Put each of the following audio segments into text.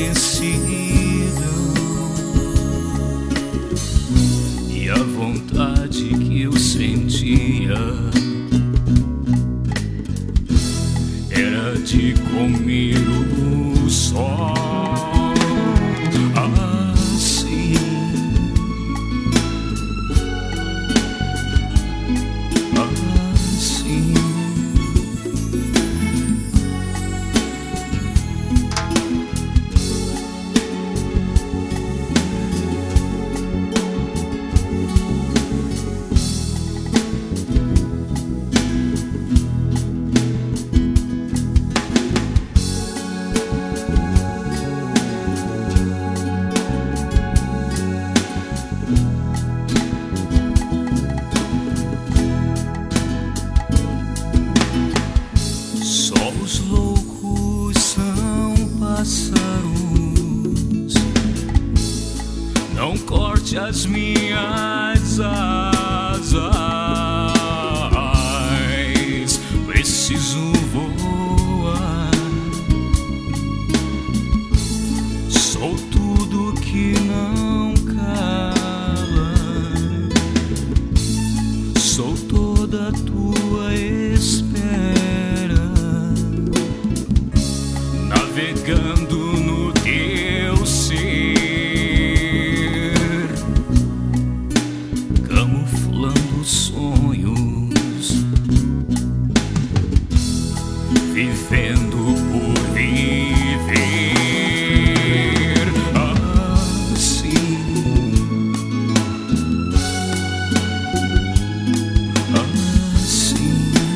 imensidão, e a vontade que eu sentia era de comer o sol. Assim, assim, só os loucos são pássaros. Não corte as minhas asas, preciso voar. Sou tudo que não cala, sou toda a tua espera, navegando no teu ser, camuflando sonhos, vivendo por viver. Assim, assim,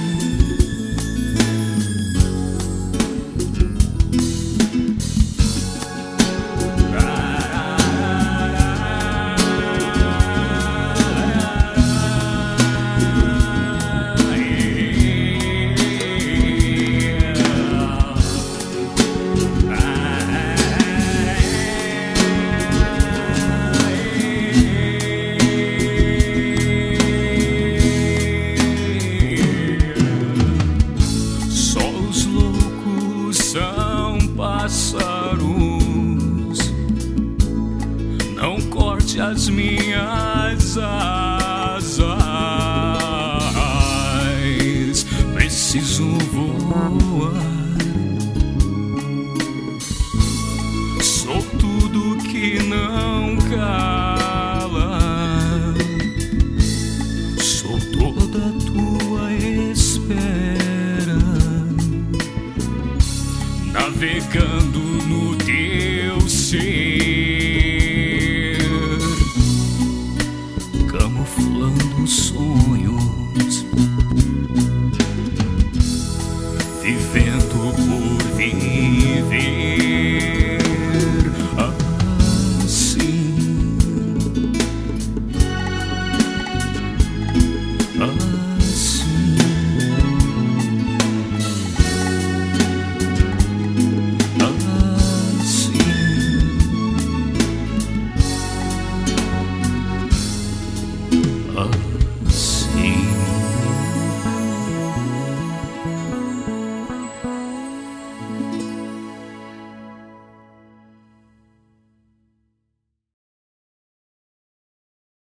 só os loucos são pássaros. Não corte as minhas asas, preciso voar. Sou tudo que não cala, sou toda a tua espera, navegando no teu ser, camuflando sonhos, vivendo por viver.